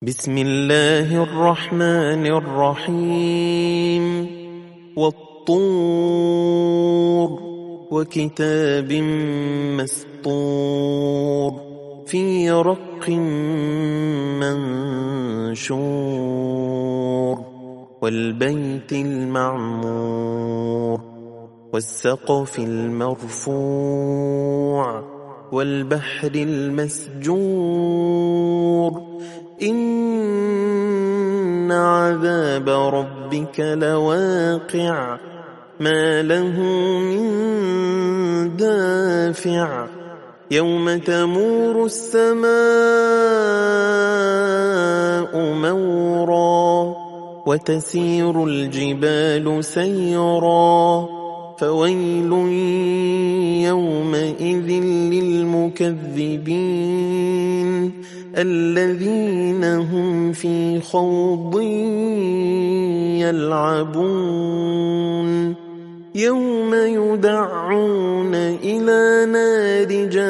بسم الله الرحمن الرحيم والطور وكتاب مسطور في رق منشور والبيت المعمور والسقف المرفوع والبحر المسجور إن عذاب ربك لواقع ما له من دافع يوم تمور السماء مورا وتسير الجبال سيرا فويل يومئذ للمكذبين الذين هم في خوض يلعبون يوم يدعون إلى نار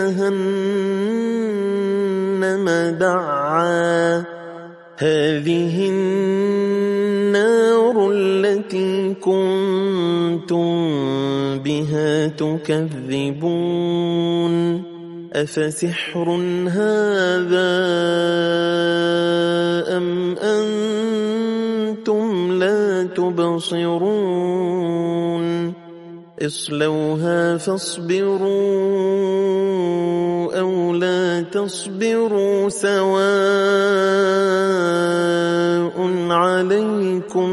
جهنم دعا هذه النار التي كنتم بها تكذبون أفسحر هذا أم أنتم لا تبصرون اصلوها فاصبروا أو لا تصبروا سواء عليكم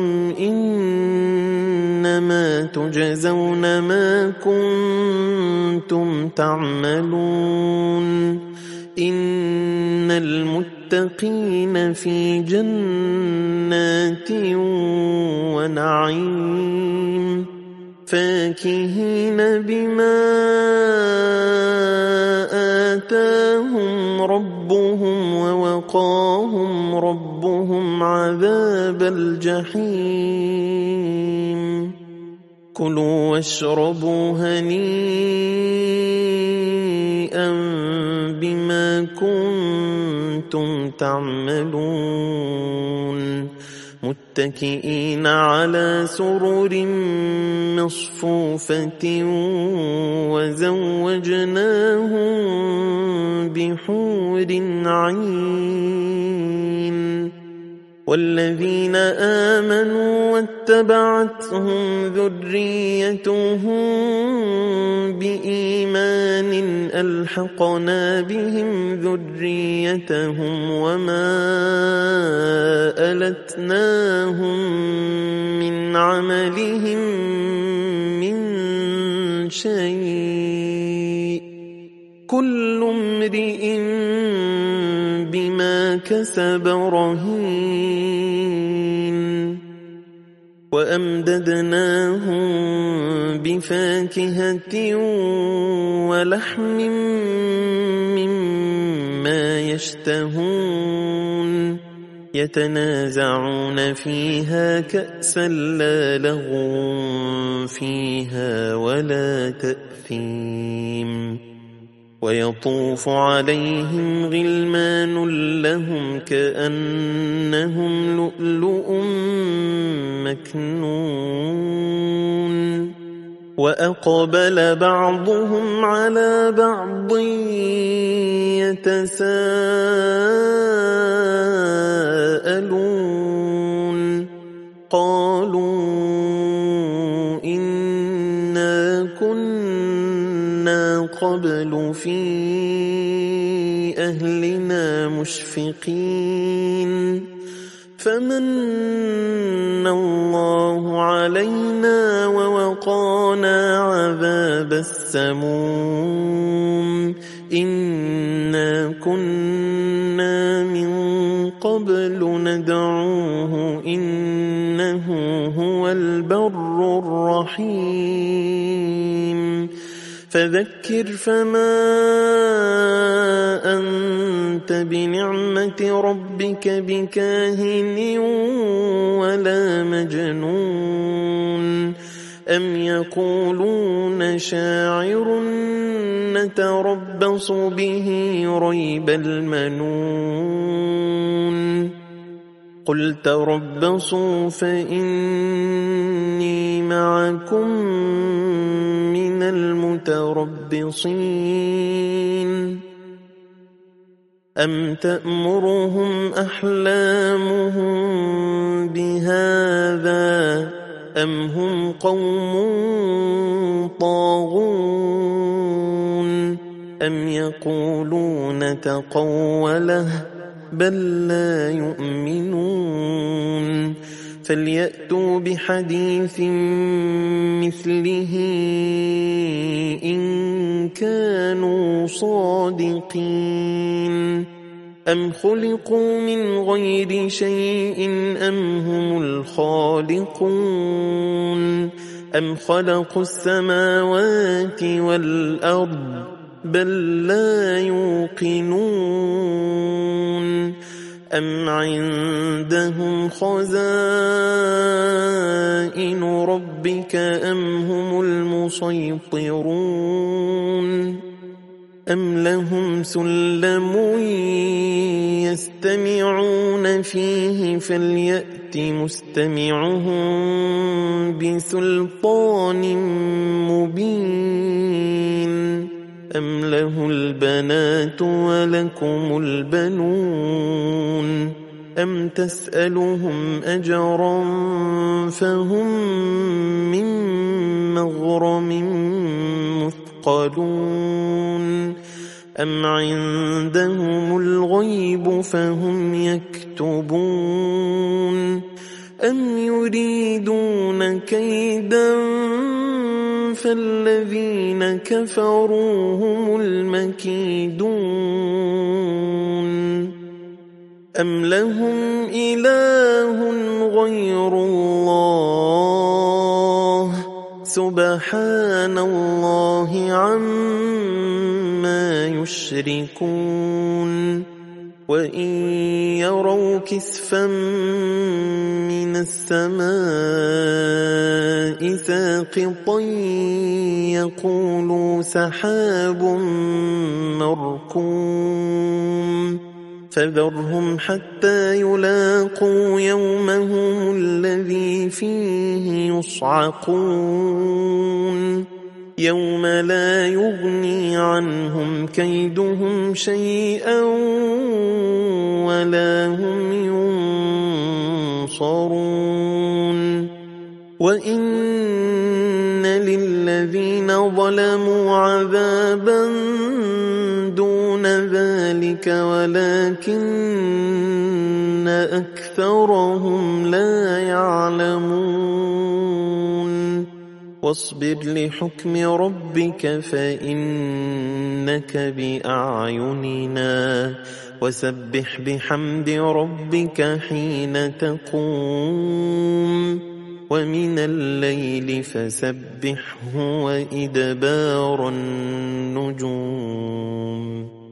إنما تجزون ما كنتم تعملون إن المتقين في جنات ونعيم فاكهين بما آتاهم ربهم ووقاهم ربهم عذاب الجحيم كلوا واشربوا هنيئا بما كنتم تعملون متكئين على سرر مصفوفة وزوجناهم بحور عين والذين آمنوا واتبعتهم ذريتهم بإيمان ألحقنا بهم ذريتهم وما ألتناهم من عملهم من شيء كل امرئ بما كسب رهين وأمددناهم بفاكهة ولحم مما يشتهون يتنازعون فيها كأسا لا لغو فيها ولا تأثيم ويطوف عليهم غلمان لهم كأنهم لؤلؤ مكنون وأقبل بعضهم على بعض يتساءلون قالوا إنا كنا قبل في أهلنا مشفقين فمن الله علينا ووقانا عذاب السموم إنا كنا من قبل ندعوه إنه هو البر الرحيم فذكر فما أنت بنعمة ربك بكاهن ولا مجنون أم يقولون شاعر نتربص به ريب المنون قل تربصوا فإني معكم من المتربصين أم تأمرهم أحلامهم بهذا أم هم قوم طاغون أم يقولون تقوله بل لا يؤمنون فليأتوا بحديث مثله إن كانوا صادقين أم خلقوا من غير شيء أم هم الخالقون أم خلقوا السماوات والأرض بل لا يوقنون أم عندهم خزائن ربك أم هم المسيطرون أم لهم سلم يستمعون فيه فليأت مستمعهم بسلطان مبين أم له البنات ولكم البنون أم تسألهم أجرا فهم من مغرم مثقلون أم عندهم الغيب فهم يكتبون أم يريدون كيدا فالذين كفروا هم المكيدون أم لهم إله غير الله سبحان الله عما يشركون وإن يروا كسفا من السماء ساقطا يقولوا سحاب مركوم فذرهم حتى يلاقوا يومهم الذي فيه يصعقون يوم لا يغني عنهم كيدهم شيئا ولا هم ينصرون وإن للذين ظلموا عذابا دون ذلك ولكن أكثرهم لا يعلمون واصبر لحكم ربك فإنك بأعيننا وسبح بحمد ربك حين تقوم ومن الليل فسبحه وإدبار النجوم